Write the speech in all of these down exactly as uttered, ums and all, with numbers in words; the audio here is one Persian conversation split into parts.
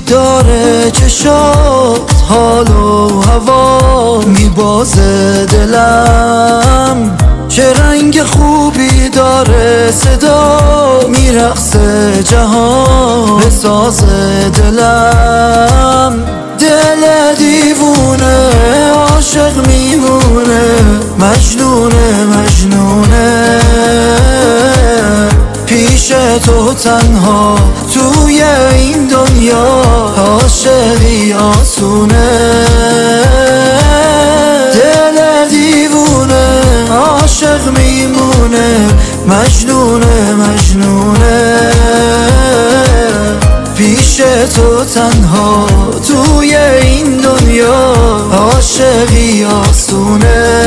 داره چشات حال و هوا میبازه دلم، چه رنگ خوبی داره صدا میرقصه جهان به ساز دلم. دل دیوونه عاشق میمونه، مجنونه مجنونه، پیش تو تنها توی این دنیا عاشقی آسونه. دل دیوونه عاشق میمونه، مجنونه مجنونه، پیش تو تنها توی این دنیا عاشقی آسونه.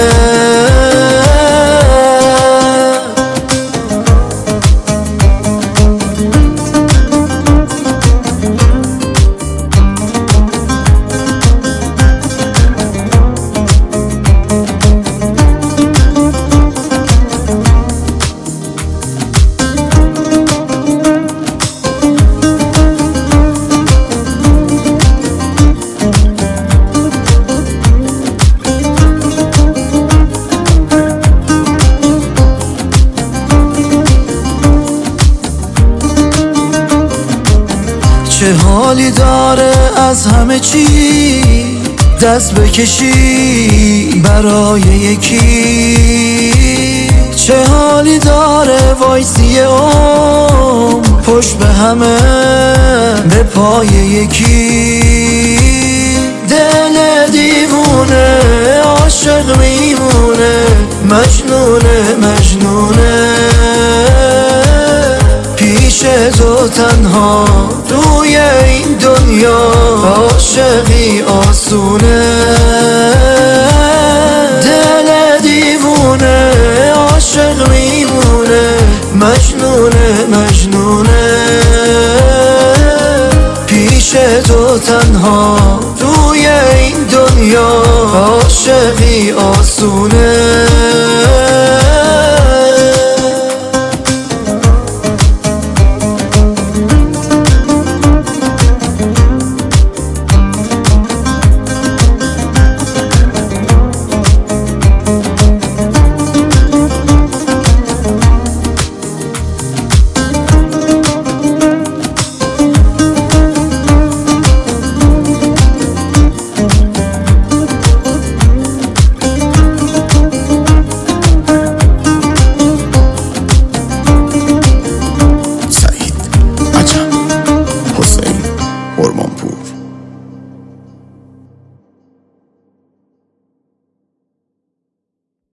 چه حالی داره از همه چی دست بکشی برای یکی، چه حالی داره وایسی عمر پشت به همه به پای یکی. دل دیوونه عاشق میمونه، مجنونه مجنونه، پیش تو تنها توی این دنیا عاشقی آسونه. دل دیوونه عاشق میمونه، مجنونه مجنونه، پیش تو تنها توی این دنیا عاشقی آسونه.